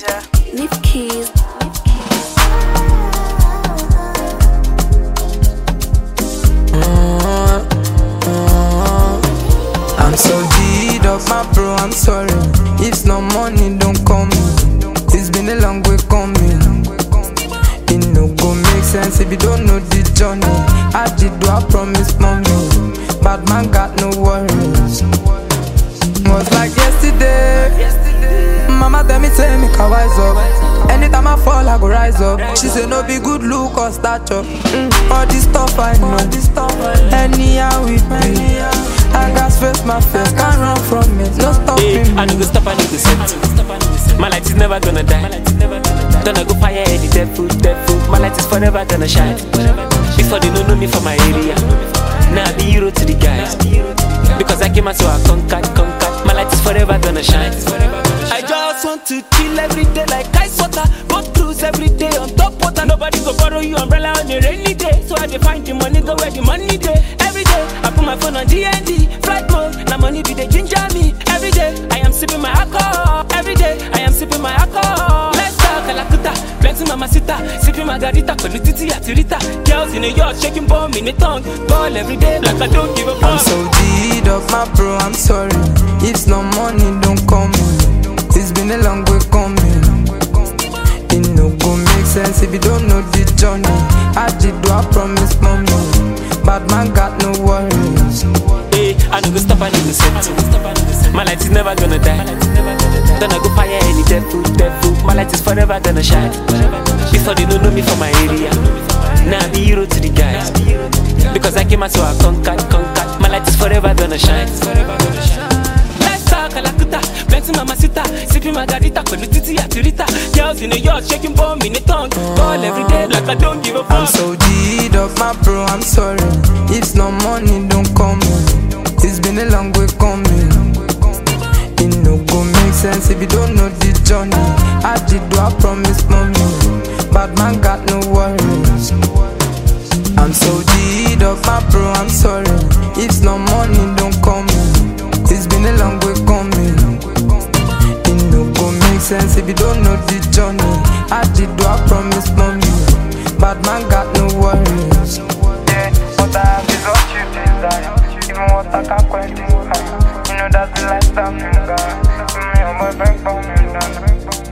Leave keys. I'm so G'd up, my bro, I'm sorry. If no money, don't call me. It's been a long way coming. It no go make sense if you don't know the journey. I did do, I promise, mommy. Bad man got no worries. Was like yesterday. Mama tell me, make I wise up. Anytime I fall, I go rise up. She say no be good look or stature. All this stuff I know. Anyhow we be. I got face my face, can't run from it. No stopping me. I no go stop, I no go set. My light is never gonna die. Don't I go fire any devil. My light is forever gonna shine. Before they don't know me from my area. Now I be hero to the guys. Because I came out so I conquered. My light is forever gonna shine. I just want to chill every day like ice water. Go cruise every day on top water. Nobody go borrow you umbrella on a rainy day. So I dey find the money, go where the money day. Every day I put my phone on DND flight mode. Now money be the ginger me. Every day I am sipping my alcohol. Every day I am sipping my alcohol. Let's talk Kalakuta, plenty mamacita. Sipping margarita, Titi Atirita. Girls in a yacht shaking bomb in the tongue. Ball every day like I don't give a fuck. I'm so G'd up, my bro, I'm sorry. If no money, don't call me. It's been a long way coming. It no go make sense if you don't know the journey. I did do, I promise, mommy. Bad man got no worries. Hey, I no go stop, I no go set. My light is never gonna die. Don't I go fire any devil. My light is forever gonna shine. Before they don't know me from my area. Now I be hero to the guys. Because I came out so I conquered. My light is forever gonna shine. Let's talk Kalakuta, plenty mamacita. Sipping margarita, Titi Atirita. Girls in a yacht shaking bomb in the tongue. Ball every day like I don't give a fuck. I'm so G'd up, my bro, I'm sorry. If no money, don't call me. It's been a long way coming. It no go make sense if you don't know the journey. I did do, I promise, mommy. Bad man got no worries. I'm so G'd up, my bro, I'm sorry. If no money, don't call me. It's been a long way coming. It no go make sense if you don't know the journey. I did do, I promise, mommy. Bad man got no worries. Yeah, what I have is what you desire. Even what I can't quite do. You know that's the lifestyle you got. Me and my friend for me,